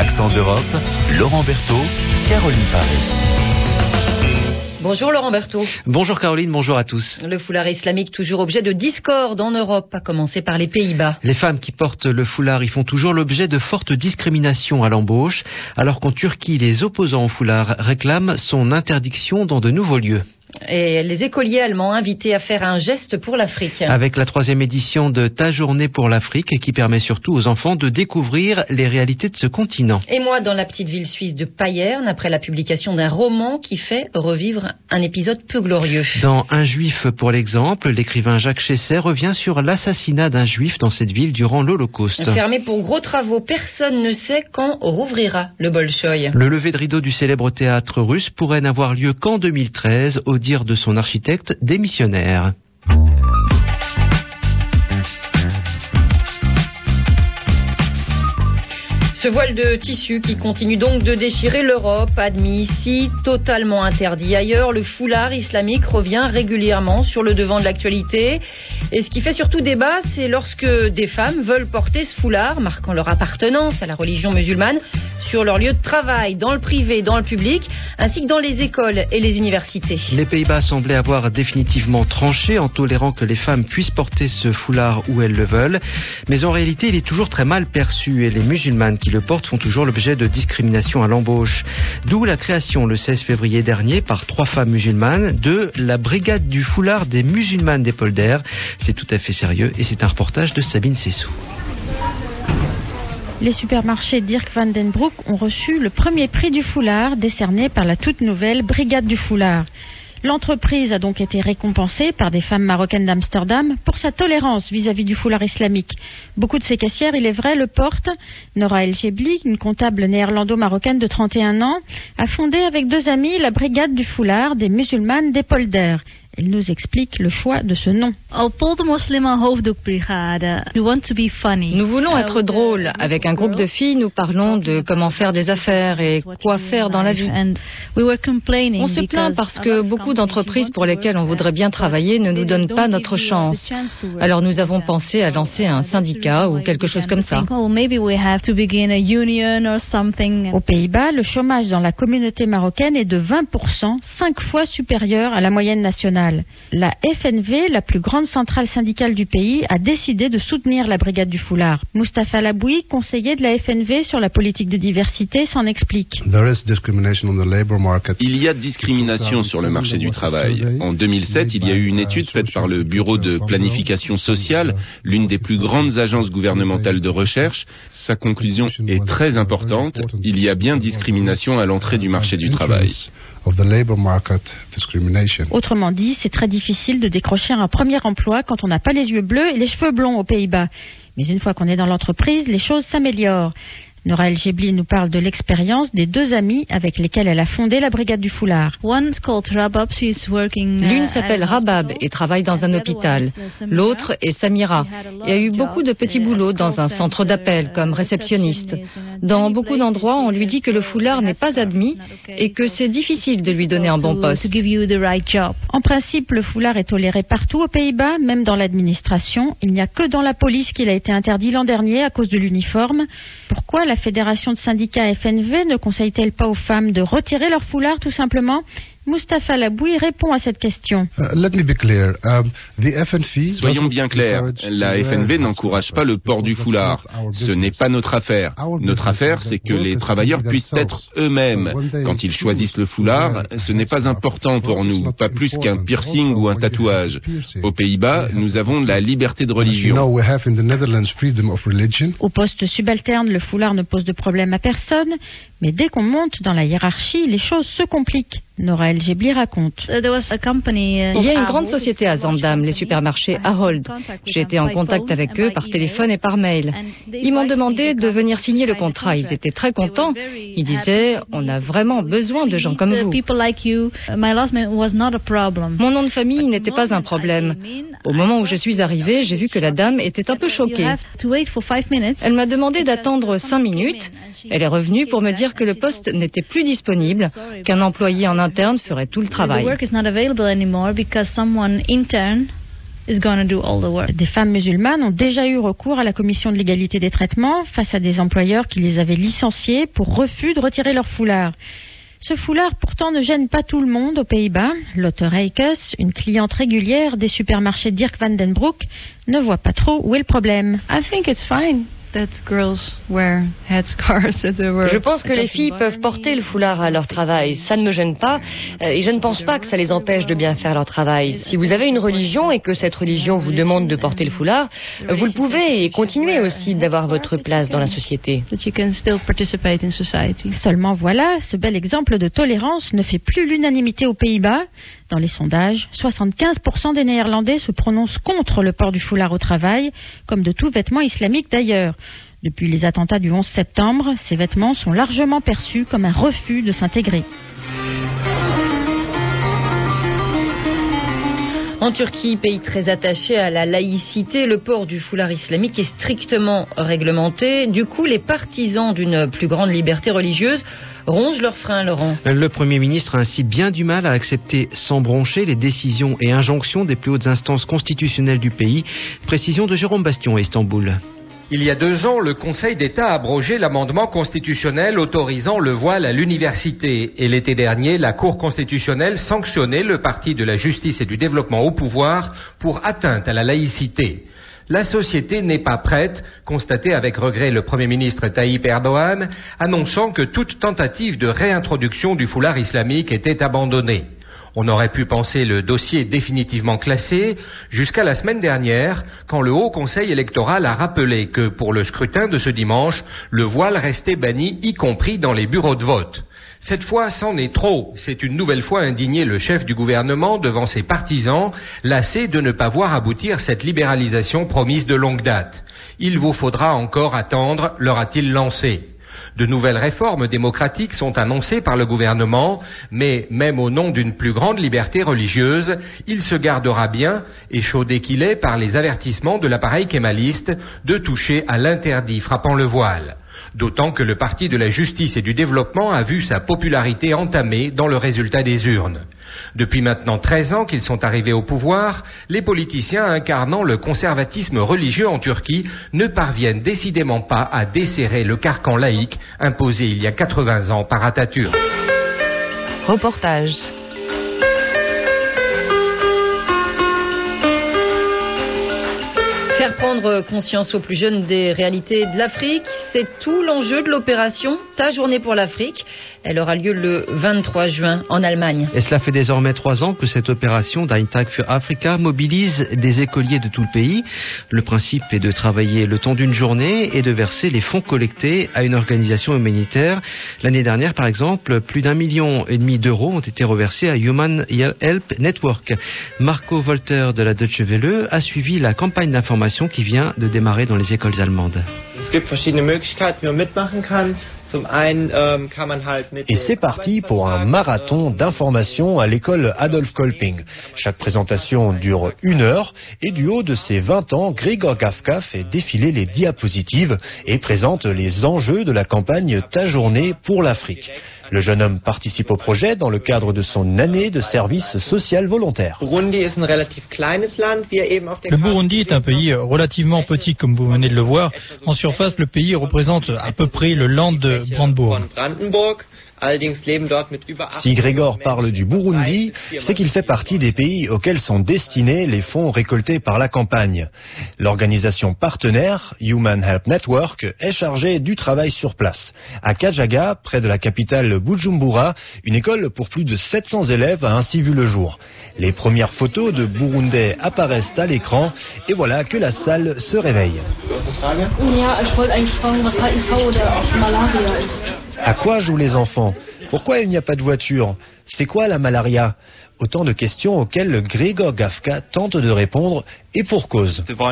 Accent d'Europe, Laurent Berthaud, Caroline Paré. Bonjour Laurent Berthaud. Bonjour Caroline, bonjour à tous. Le foulard islamique toujours objet de discorde en Europe, à commencer par les Pays-Bas. Les femmes qui portent le foulard y font toujours l'objet de fortes discriminations à l'embauche, alors qu'en Turquie, les opposants au foulard réclament son interdiction dans de nouveaux lieux. Et les écoliers allemands invités à faire un geste pour l'Afrique. Avec la 3e édition de Ta journée pour l'Afrique, qui permet surtout aux enfants de découvrir les réalités de ce continent. Et moi, dans la petite ville suisse de Payerne, après la publication d'un roman qui fait revivre un épisode peu glorieux. Dans Un juif pour l'exemple, l'écrivain Jacques Chesset revient sur l'assassinat d'un juif dans cette ville durant l'Holocauste. Fermé pour gros travaux, personne ne sait quand rouvrira le Bolchoï. Le lever de rideau du célèbre théâtre russe pourrait n'avoir lieu qu'en 2013, au dire de son architecte démissionnaire. Ce voile de tissu qui continue donc de déchirer l'Europe, admis ici, totalement interdit ailleurs, le foulard islamique revient régulièrement sur le devant de l'actualité. Et ce qui fait surtout débat, c'est lorsque des femmes veulent porter ce foulard, marquant leur appartenance à la religion musulmane, sur leur lieu de travail, dans le privé, dans le public, ainsi que dans les écoles et les universités. Les Pays-Bas semblaient avoir définitivement tranché en tolérant que les femmes puissent porter ce foulard où elles le veulent. Mais en réalité, il est toujours très mal perçu et les musulmanes qui le portent font toujours l'objet de discrimination à l'embauche. D'où la création le 16 février dernier par 3 femmes musulmanes de la brigade du foulard des musulmanes des polders. C'est tout à fait sérieux et c'est un reportage de Sabine Sessou. Les supermarchés Dirk Van den Broek ont reçu le premier prix du foulard décerné par la toute nouvelle Brigade du foulard. L'entreprise a donc été récompensée par des femmes marocaines d'Amsterdam pour sa tolérance vis-à-vis du foulard islamique. Beaucoup de ces caissières, il est vrai, le portent. Nora El Jebli, une comptable néerlando-marocaine de 31 ans, a fondé avec 2 amis la Brigade du foulard des musulmanes des polders. Elle nous explique le choix de ce nom. Nous voulons être drôles. Avec un groupe de filles, nous parlons de comment faire des affaires et quoi faire dans la vie. On se plaint parce que beaucoup d'entreprises pour lesquelles on voudrait bien travailler ne nous donnent pas notre chance. Alors nous avons pensé à lancer un syndicat ou quelque chose comme ça. Aux Pays-Bas, le chômage dans la communauté marocaine est de 20%, 5 fois supérieur à la moyenne nationale. La FNV, la plus grande centrale syndicale du pays, a décidé de soutenir la brigade du foulard. Moustapha Laboui, conseiller de la FNV sur la politique de diversité, s'en explique. Il y a discrimination sur le marché du travail. En 2007, il y a eu une étude faite par le Bureau de planification sociale, l'une des plus grandes agences gouvernementales de recherche. Sa conclusion est très importante. Il y a bien discrimination à l'entrée du marché du travail. Autrement dit, c'est très difficile de décrocher un premier emploi quand on n'a pas les yeux bleus et les cheveux blonds aux Pays-Bas. Mais une fois qu'on est dans l'entreprise, les choses s'améliorent. Nora El Jebli nous parle de l'expérience des 2 amies avec lesquelles elle a fondé la Brigade du foulard. L'une s'appelle Rabab et travaille dans un hôpital. L'autre est Samira et a eu beaucoup de petits boulots dans un centre d'appel comme réceptionniste. Dans beaucoup d'endroits, on lui dit que le foulard n'est pas admis et que c'est difficile de lui donner un bon poste. En principe, le foulard est toléré partout aux Pays-Bas, même dans l'administration. Il n'y a que dans la police qu'il a été interdit l'an dernier à cause de l'uniforme. Pourquoi la fédération de syndicats FNV ne conseille-t-elle pas aux femmes de retirer leur foulard tout simplement ? Moustapha Laboui répond à cette question. Soyons bien clairs, la FNV n'encourage pas le port du foulard. Ce n'est pas notre affaire. Notre affaire, c'est que les travailleurs puissent être eux-mêmes. Quand ils choisissent le foulard, ce n'est pas important pour nous, pas plus qu'un piercing ou un tatouage. Aux Pays-Bas, nous avons la liberté de religion. Au poste subalterne, le foulard ne pose de problème à personne, mais dès qu'on monte dans la hiérarchie, les choses se compliquent. Nora El Jebli raconte. Il y a une grande société à Zaandam, les supermarchés Ahold. J'ai été en contact avec eux par téléphone et par mail. Ils m'ont demandé de venir signer le contrat. Ils étaient très contents. Ils disaient « On a vraiment besoin de gens comme vous ». Mon nom de famille n'était pas un problème. Au moment où je suis arrivée, j'ai vu que la dame était un peu choquée. Elle m'a demandé d'attendre 5 minutes. Elle est revenue pour me dire que le poste n'était plus disponible, qu'un employé en interne ferait tout le travail. Des femmes musulmanes ont déjà eu recours à la commission de l'égalité des traitements face à des employeurs qui les avaient licenciées pour refus de retirer leur foulard. Ce foulard pourtant ne gêne pas tout le monde aux Pays-Bas. Lotte Reikes, une cliente régulière des supermarchés Dirk van den Broek, ne voit pas trop où est le problème. I think it's fine. Je pense que les filles peuvent porter le foulard à leur travail. Ça ne me gêne pas et je ne pense pas que ça les empêche de bien faire leur travail. Si vous avez une religion et que cette religion vous demande de porter le foulard, vous le pouvez et continuez aussi d'avoir votre place dans la société. Seulement voilà, ce bel exemple de tolérance ne fait plus l'unanimité aux Pays-Bas. Dans les sondages, 75% des Néerlandais se prononcent contre le port du foulard au travail, comme de tout vêtement islamique d'ailleurs. Depuis les attentats du 11 septembre, ces vêtements sont largement perçus comme un refus de s'intégrer. En Turquie, pays très attaché à la laïcité, le port du foulard islamique est strictement réglementé. Du coup, les partisans d'une plus grande liberté religieuse rongent leurs freins, Laurent. Le Premier ministre a ainsi bien du mal à accepter sans broncher les décisions et injonctions des plus hautes instances constitutionnelles du pays. Précision de Jérôme Bastion à Istanbul. Il y a 2 ans, le Conseil d'État a abrogé l'amendement constitutionnel autorisant le voile à l'université. Et l'été dernier, la Cour constitutionnelle sanctionnait le Parti de la justice et du développement au pouvoir pour atteinte à la laïcité. La société n'est pas prête, constatait avec regret le Premier ministre Tayyip Erdogan, annonçant que toute tentative de réintroduction du foulard islamique était abandonnée. On aurait pu penser le dossier définitivement classé jusqu'à la semaine dernière, quand le Haut Conseil électoral a rappelé que pour le scrutin de ce dimanche, le voile restait banni, y compris dans les bureaux de vote. Cette fois, c'en est trop. C'est une nouvelle fois indigné le chef du gouvernement devant ses partisans, lassé de ne pas voir aboutir cette libéralisation promise de longue date. Il vous faudra encore attendre, leur a-t-il lancé. De nouvelles réformes démocratiques sont annoncées par le gouvernement, mais même au nom d'une plus grande liberté religieuse, il se gardera bien, échaudé qu'il est par les avertissements de l'appareil kémaliste, de toucher à l'interdit frappant le voile. D'autant que le Parti de la justice et du développement a vu sa popularité entamée dans le résultat des urnes. Depuis maintenant 13 ans qu'ils sont arrivés au pouvoir, les politiciens incarnant le conservatisme religieux en Turquie ne parviennent décidément pas à desserrer le carcan laïque imposé il y a 80 ans par Atatürk. Reportage. Faire prendre conscience aux plus jeunes des réalités de l'Afrique, c'est tout l'enjeu de l'opération Ta journée pour l'Afrique. Elle aura lieu le 23 juin en Allemagne. Et cela fait désormais 3 ans que cette opération Dein Tag für Afrika mobilise des écoliers de tout le pays. Le principe est de travailler le temps d'une journée et de verser les fonds collectés à une organisation humanitaire. L'année dernière, par exemple, plus d'1,5 million d'euros ont été reversés à Human Help Network. Marco Wolter de la Deutsche Welle a suivi la campagne d'information qui vient de démarrer dans les écoles allemandes. Et c'est parti pour un marathon d'information à l'école Adolf Kolping. Chaque présentation dure 1 heure et du haut de ses 20 ans, Gregor Gavka fait défiler les diapositives et présente les enjeux de la campagne Ta journée pour l'Afrique. Le jeune homme participe au projet dans le cadre de son année de service social volontaire. Le Burundi est un pays relativement petit, comme vous venez de le voir. En surface, le pays représente à peu près le land de Brandebourg. Si Grégor parle du Burundi, c'est qu'il fait partie des pays auxquels sont destinés les fonds récoltés par la campagne. L'organisation partenaire, Human Help Network, est chargée du travail sur place. À Kajaga, près de la capitale Bujumbura, une école pour plus de 700 élèves a ainsi vu le jour. Les premières photos de Burundais apparaissent à l'écran et voilà que la salle se réveille. À quoi jouent les enfants? Pourquoi il n'y a pas de voiture? C'est quoi la malaria? Autant de questions auxquelles Gregor Gavka tente de répondre, et pour cause. Nous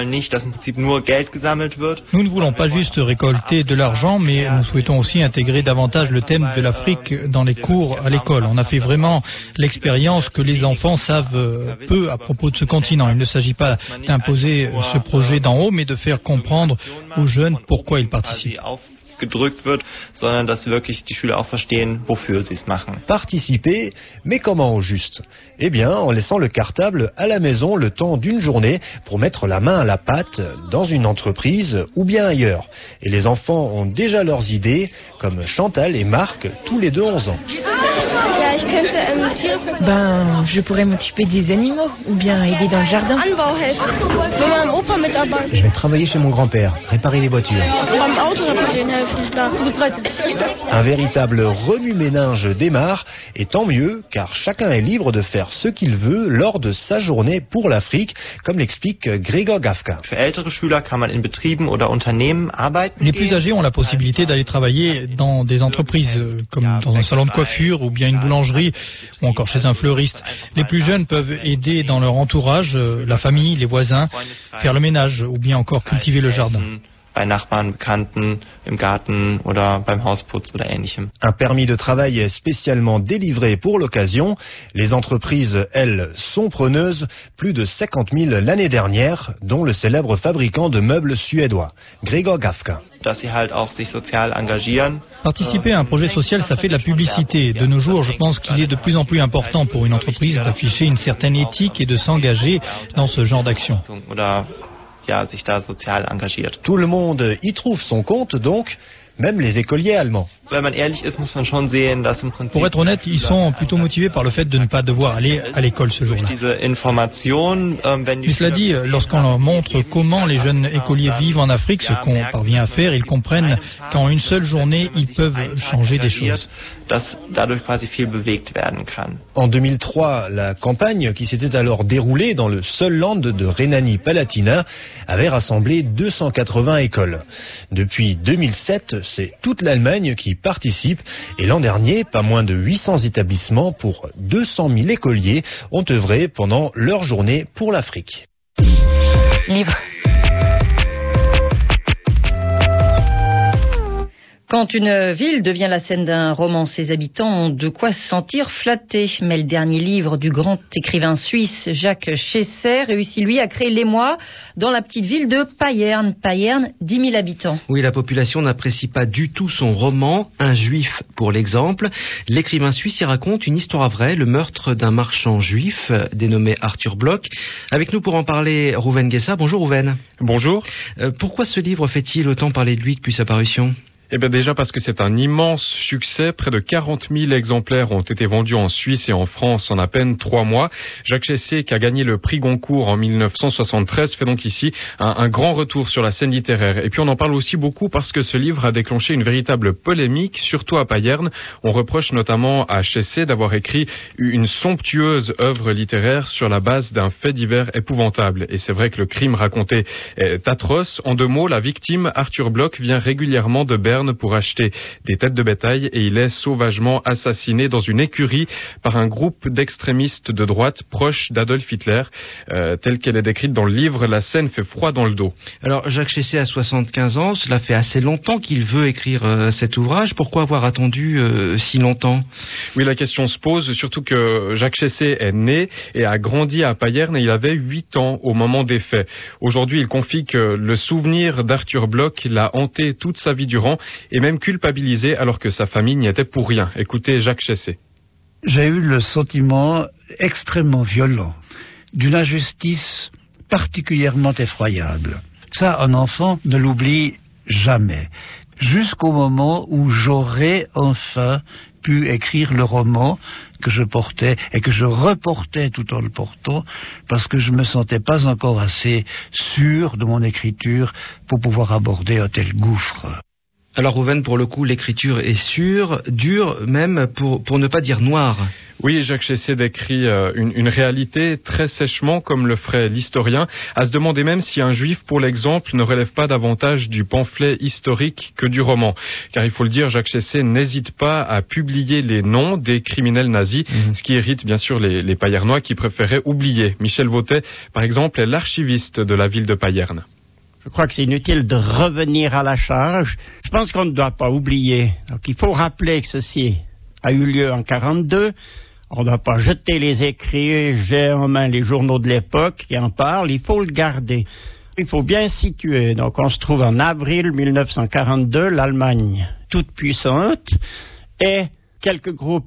ne voulons pas juste récolter de l'argent, mais nous souhaitons aussi intégrer davantage le thème de l'Afrique dans les cours à l'école. On a fait vraiment l'expérience que les enfants savent peu à propos de ce continent. Il ne s'agit pas d'imposer ce projet d'en haut, mais de faire comprendre aux jeunes pourquoi ils participent. gedrückt wird, sondern dass wirklich die Schüler auch verstehen, wofür sie es machen. Participer, mais comment au juste? Eh bien, en laissant le cartable à la maison le temps d'une journée pour mettre la main à la pâte dans une entreprise ou bien ailleurs. Et les enfants ont déjà leurs idées, comme Chantal et Marc, tous les deux 11 ans. Je pourrais m'occuper des animaux ou bien aider dans le jardin. Je vais travailler chez mon grand-père, réparer les voitures. Un véritable remue-ménage démarre, et tant mieux, car chacun est libre de faire ce qu'il veut lors de sa journée pour l'Afrique, comme l'explique Gregor Gafka. Les plus âgés ont la possibilité d'aller travailler dans des entreprises, comme dans un salon de coiffure ou bien une boulangerie, ou encore chez un fleuriste. Les plus jeunes peuvent aider dans leur entourage, la famille, les voisins, faire le ménage ou bien encore cultiver le jardin. Un permis de travail spécialement délivré pour l'occasion. Les entreprises, elles, sont preneuses. Plus de 50 000 l'année dernière, dont le célèbre fabricant de meubles suédois, Gregor Gafka. Participer à un projet social, ça fait de la publicité. De nos jours, je pense qu'il est de plus en plus important pour une entreprise d'afficher une certaine éthique et de s'engager dans ce genre d'action. Tout le monde y trouve son compte, donc, même les écoliers allemands. Pour être honnête, ils sont plutôt motivés par le fait de ne pas devoir aller à l'école ce jour-là. Mais cela dit, lorsqu'on leur montre comment les jeunes écoliers vivent en Afrique, ce qu'on parvient à faire, ils comprennent qu'en une seule journée, ils peuvent changer des choses. En 2003, la campagne qui s'était alors déroulée dans le seul land de Rhénanie-Palatinat avait rassemblé 280 écoles. Depuis 2007, c'est toute l'Allemagne qui participe et l'an dernier, pas moins de 800 établissements pour 200 000 écoliers ont œuvré pendant leur journée pour l'Afrique. Livre. Quand une ville devient la scène d'un roman, ses habitants ont de quoi se sentir flattés. Mais le dernier livre du grand écrivain suisse Jacques Chesser réussit lui à créer l'émoi dans la petite ville de Payerne. Payerne, 10 000 habitants. Oui, la population n'apprécie pas du tout son roman, Un juif pour l'exemple. L'écrivain suisse y raconte une histoire vraie, le meurtre d'un marchand juif dénommé Arthur Bloch. Avec nous pour en parler, Rouven Guessa. Bonjour Rouven. Bonjour. Pourquoi ce livre fait-il autant parler de lui depuis sa parution ? Eh bien déjà parce que c'est un immense succès. Près de 40 000 exemplaires ont été vendus en Suisse et en France en à peine 3 mois. Jacques Chesser, qui a gagné le prix Goncourt en 1973, fait donc ici un grand retour sur la scène littéraire. Et puis on en parle aussi beaucoup parce que ce livre a déclenché une véritable polémique, surtout à Payerne. On reproche notamment à Chesser d'avoir écrit une somptueuse œuvre littéraire sur la base d'un fait divers épouvantable. Et c'est vrai que le crime raconté est atroce. En 2 mots, la victime, Arthur Bloch, vient régulièrement de Berne pour acheter des têtes de bétail et il est sauvagement assassiné dans une écurie par un groupe d'extrémistes de droite proches d'Adolf Hitler. Telle qu'elle est décrite dans le livre, la scène fait froid dans le dos. Alors Jacques Chesser a 75 ans, cela fait assez longtemps qu'il veut écrire cet ouvrage. Pourquoi avoir attendu si longtemps ? Oui, la question se pose, surtout que Jacques Chesser est né et a grandi à Payerne et il avait 8 ans au moment des faits. Aujourd'hui, il confie que le souvenir d'Arthur Bloch l'a hanté toute sa vie durant et même culpabilisé alors que sa famille n'y était pour rien. Écoutez Jacques Chesser. J'ai eu le sentiment extrêmement violent d'une injustice particulièrement effroyable. Ça, un enfant ne l'oublie jamais. Jusqu'au moment où j'aurais enfin pu écrire le roman que je portais et que je reportais tout en le portant parce que je me sentais pas encore assez sûr de mon écriture pour pouvoir aborder un tel gouffre. Alors Rouven, pour le coup, l'écriture est sûre, dure même, pour ne pas dire noire. Oui, Jacques Chesser décrit une réalité très sèchement, comme le ferait l'historien, à se demander même si un juif, pour l'exemple, ne relève pas davantage du pamphlet historique que du roman. Car il faut le dire, Jacques Chesser n'hésite pas à publier les noms des criminels nazis, ce qui irrite bien sûr les Payernois qui préféraient oublier. Michel Vautet, par exemple, est l'archiviste de la ville de Payerne. Je crois que c'est inutile de revenir à la charge. Je pense qu'on ne doit pas oublier. Donc, il faut rappeler que ceci a eu lieu en 1942. On ne doit pas jeter les écrits, j'ai en main les journaux de l'époque qui en parlent. Il faut le garder. Il faut bien situer. Donc on se trouve en avril 1942, l'Allemagne toute puissante et quelques groupes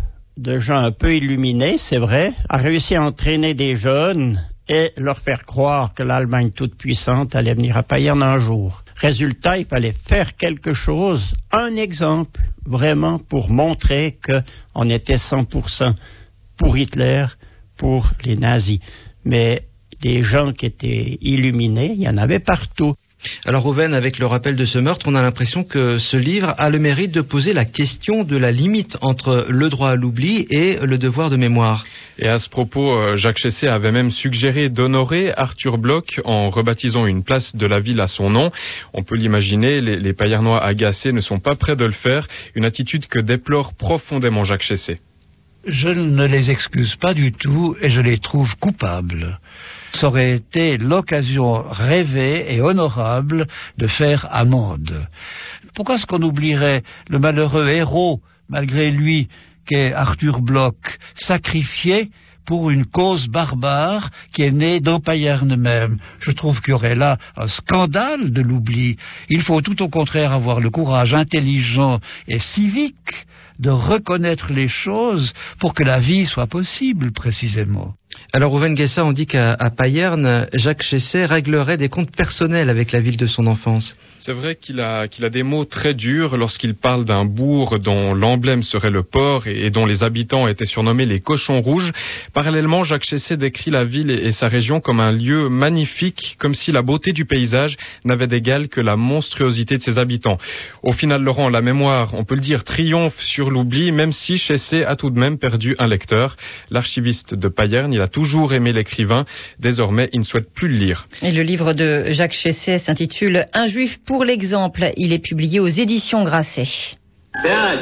de gens un peu illuminés, c'est vrai, a réussi à entraîner des jeunes et leur faire croire que l'Allemagne toute puissante allait venir à Payerne un jour. Résultat, il fallait faire quelque chose, un exemple, vraiment pour montrer qu'on était 100% pour Hitler, pour les nazis. Mais des gens qui étaient illuminés, il y en avait partout. Alors Rouven, avec le rappel de ce meurtre, on a l'impression que ce livre a le mérite de poser la question de la limite entre le droit à l'oubli et le devoir de mémoire. Et à ce propos, Jacques Chessé avait même suggéré d'honorer Arthur Bloch en rebaptisant une place de la ville à son nom. On peut l'imaginer, les Payernois agacés ne sont pas prêts de le faire, une attitude que déplore profondément Jacques Chessé. Je ne les excuse pas du tout et je les trouve coupables. Ça aurait été l'occasion rêvée et honorable de faire amende. Pourquoi est-ce qu'on oublierait le malheureux héros, malgré lui, qu'est Arthur Bloch, sacrifié pour une cause barbare qui est née dans Payerne même? Je trouve qu'il y aurait là un scandale de l'oubli. Il faut tout au contraire avoir le courage intelligent et civique de reconnaître les choses pour que la vie soit possible, précisément. Alors, Rouven Guessa, on dit qu'à Payerne, Jacques Chessé réglerait des comptes personnels avec la ville de son enfance. C'est vrai qu'il a des mots très durs lorsqu'il parle d'un bourg dont l'emblème serait le porc et dont les habitants étaient surnommés les cochons rouges. Parallèlement, Jacques Chessé décrit la ville et sa région comme un lieu magnifique, comme si la beauté du paysage n'avait d'égal que la monstruosité de ses habitants. Au final, Laurent, la mémoire, on peut le dire, triomphe sur l'oubli, même si Chessé a tout de même perdu un lecteur. L'archiviste de Payerne, il a toujours aimé l'écrivain. Désormais, il ne souhaite plus le lire. Et le livre de Jacques Chessé s'intitule « Un juif pour l'exemple ». Il est publié aux éditions Grasset. 5, 4,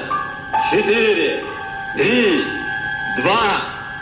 3,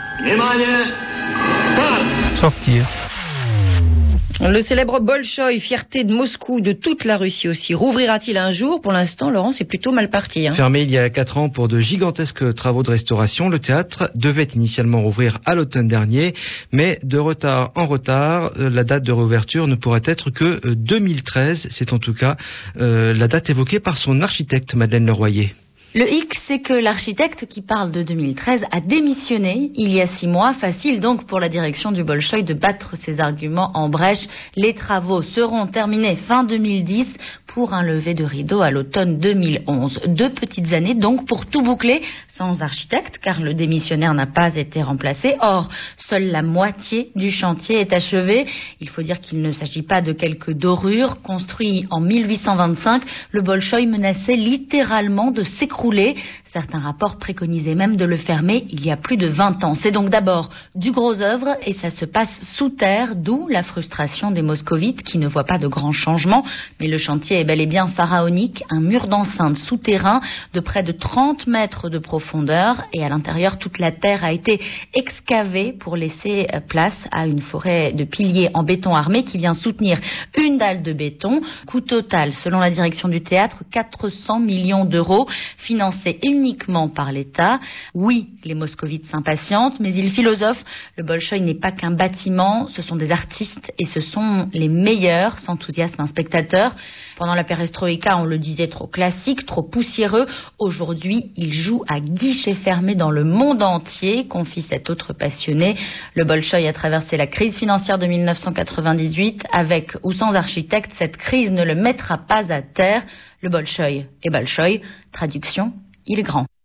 2, Sortir. Le célèbre Bolchoï, fierté de Moscou, de toute la Russie aussi, rouvrira-t-il un jour? Pour l'instant, Laurent, c'est plutôt mal parti. Fermé il y a 4 ans pour de gigantesques travaux de restauration, le théâtre devait initialement rouvrir à l'automne dernier, mais de retard en retard, la date de réouverture ne pourrait être que 2013. C'est en tout cas la date évoquée par son architecte, Madeleine Leroyer. Le hic, c'est que l'architecte qui parle de 2013 a démissionné il y a 6 mois. Facile donc pour la direction du Bolchoï de battre ses arguments en brèche. Les travaux seront terminés fin 2010 pour un lever de rideau à l'automne 2011. 2 petites années donc pour tout boucler sans architecte, car le démissionnaire n'a pas été remplacé. Or, seule la moitié du chantier est achevée. Il faut dire qu'il ne s'agit pas de quelques dorures. Construit en 1825, le Bolchoï menaçait littéralement de s'écrouler. Certains rapports préconisaient même de le fermer il y a plus de 20 ans. C'est donc d'abord du gros œuvre et ça se passe sous terre, d'où la frustration des moscovites qui ne voient pas de grands changements. Mais le chantier est bel et bien pharaonique, un mur d'enceinte souterrain de près de 30 mètres de profondeur et à l'intérieur toute la terre a été excavée pour laisser place à une forêt de piliers en béton armé qui vient soutenir une dalle de béton. Coût total, selon la direction du théâtre, 400 millions d'euros. Financé uniquement par l'État. Oui, les moscovites s'impatientent, mais ils philosophent. Le Bolchoï n'est pas qu'un bâtiment, ce sont des artistes et ce sont les meilleurs, s'enthousiasme un spectateur. Pendant la perestroïka, on le disait, trop classique, trop poussiéreux. Aujourd'hui, il joue à guichet fermé dans le monde entier, confie cet autre passionné. Le Bolchoï a traversé la crise financière de 1998. Avec ou sans architecte, cette crise ne le mettra pas à terre. Le Bolchoï est Bolchoï. Traduction, il est grand.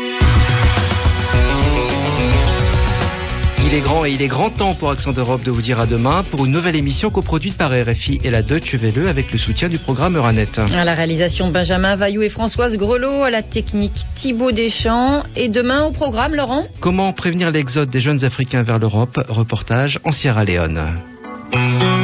Il est grand et il est grand temps pour Accent d'Europe de vous dire à demain pour une nouvelle émission coproduite par RFI et la Deutsche Welle avec le soutien du programme Euranet. À la réalisation Benjamin Vailloux et Françoise Grelot, à la technique Thibaut Deschamps et demain au programme Laurent. Comment prévenir l'exode des jeunes Africains vers l'Europe? Reportage en Sierra Leone.